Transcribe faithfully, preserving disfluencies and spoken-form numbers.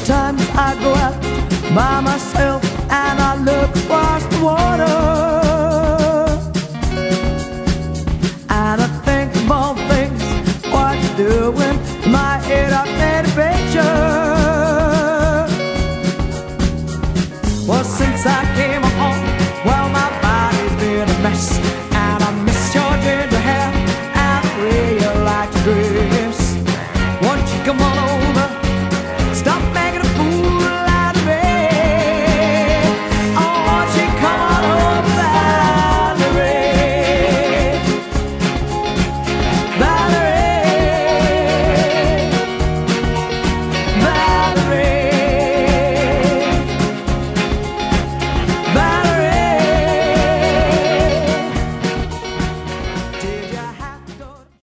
Sometimes I go out by myself and I look across the water, and I think of all things what you're doing. In my head I've made a picture. Well, since I came home, well, my body's been a mess.